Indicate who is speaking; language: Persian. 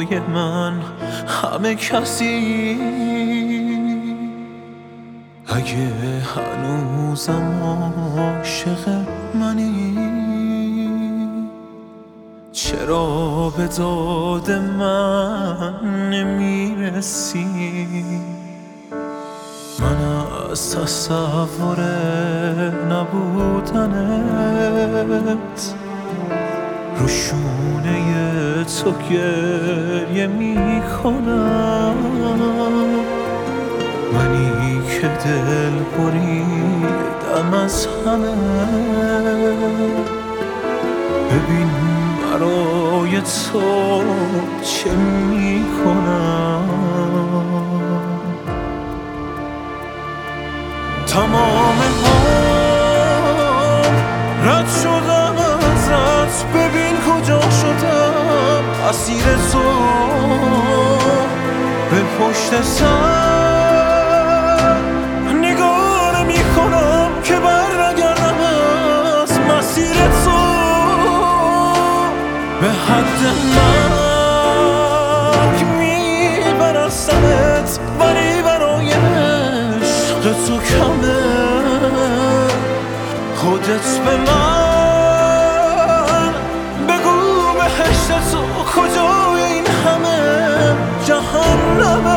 Speaker 1: برای من همه کسی. اگه هنوزم عاشق منی، چرا به داد من نمیرسی؟ من از تصور نبودنت رو شونه تو گریه میکنم. منی که دل بریدم از همه، ببین برای تو چه میکنم. تمام عمر رد شدم ازت، ببین کجا شدم اسیر تو. به پشت سر نگاه نمی کنم که بر نگردم از مسیر تو. به حد مرگ میبرستمت، ولی برای عشق تو کمه. خودت به من بگو بهشت تو کجای این همه جهنمه.